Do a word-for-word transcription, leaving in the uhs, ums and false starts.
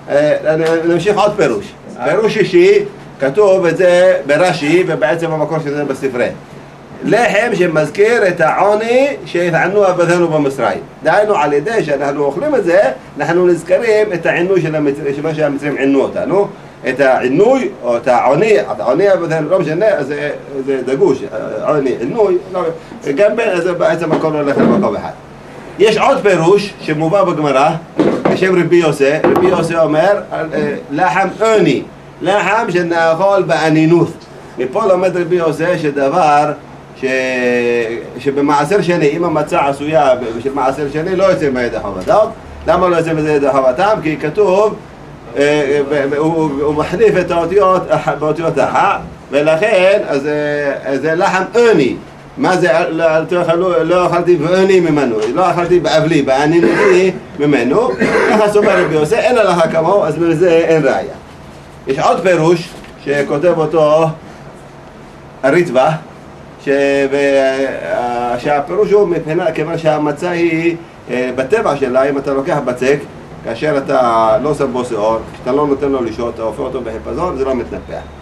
נמשיך עוד פירוש. פירוש שישי, כתוב את זה ברש"י, ובעצם המקור של זה בספרי. לחם שמזכיר את העוני שהתענו אבותינו במצרים. דהיינו על ידי שאנחנו אוכלים את זה, אנחנו נזכרים את העינוי של המצרים, שמה שהמצרים עינו אותנו. את העינוי או את העוני, את העוני אבותינו, לא משנה, זה, זה דגוש, עוני, עינוי, לא, גם בין, זה בעצם הכל הולך למקום אחד. יש עוד פירוש שמובא בגמרא, בשם רבי יוסי. רבי יוסי אומר, לחם עוני, לחם שנאכול באנינות. מפה לומד רבי יוסי שדבר ש... שבמעשר שני, אם המצה עשויה בשביל מעשר שני, לא יוצא מידי חובתם. למה לא יוצא מידי חובתם? כי כתוב, הוא מחליף את האותיות באותיות החא, ולכן זה לחם עוני. מה זה? לא אכלתי בעוני ממנו, לא אכלתי באבלי, באנינותי ממנו. ככה סובר רבי יוסי, אין לך כמוהו, אז מזה אין ראיה. יש עוד פירוש שכותב אותו הריטב"א, שהפירוש הוא מבחינה, כיוון שהמצה היא בטבע שלה, אם אתה לוקח בצק, כאשר אתה לא שם בו שיעור, כשאתה לא נותן לו לשהות, אתה הופך אותו בחיפזון, זה לא מתנפח.